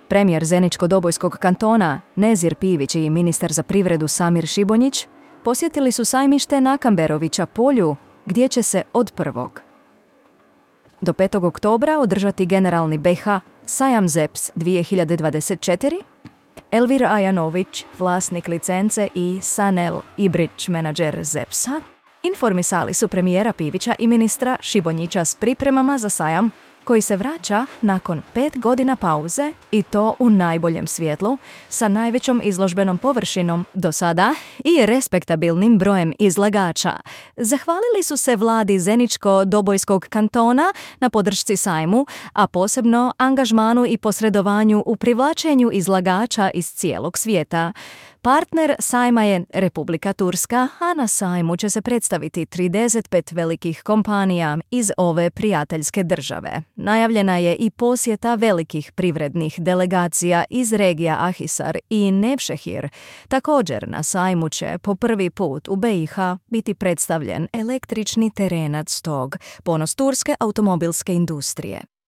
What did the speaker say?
Premijer Zeničko-Dobojskog kantona Nezir Pivić i ministar za privredu Samir Šibonjić posjetili su sajmište na Kamberovića polju, gdje će se od 1. do 5. oktobra održati generalni BiH Sajam ZEPS 2024. Elvir Ajanović, vlasnik licence, i Sanel Ibrić, menadžer ZEPS-a, informisali su premijera Pivića i ministra Šibonjića s pripremama za sajam koji se vraća nakon 5 godina pauze, i to u najboljem svjetlu, sa najvećom izložbenom površinom do sada i respektabilnim brojem izlagača. Zahvalili su se vladi Zeničko-Dobojskog kantona na podršci sajmu, a posebno angažmanu i posredovanju u privlačenju izlagača iz cijelog svijeta. Partner sajma je Republika Turska, a na sajmu će se predstaviti 35 velikih kompanija iz ove prijateljske države. Najavljena je i posjeta velikih privrednih delegacija iz regija Ahisar i Nevšehir. Također na sajmu će po prvi put u BiH biti predstavljen električni terenac TOG, ponos turske automobilske industrije.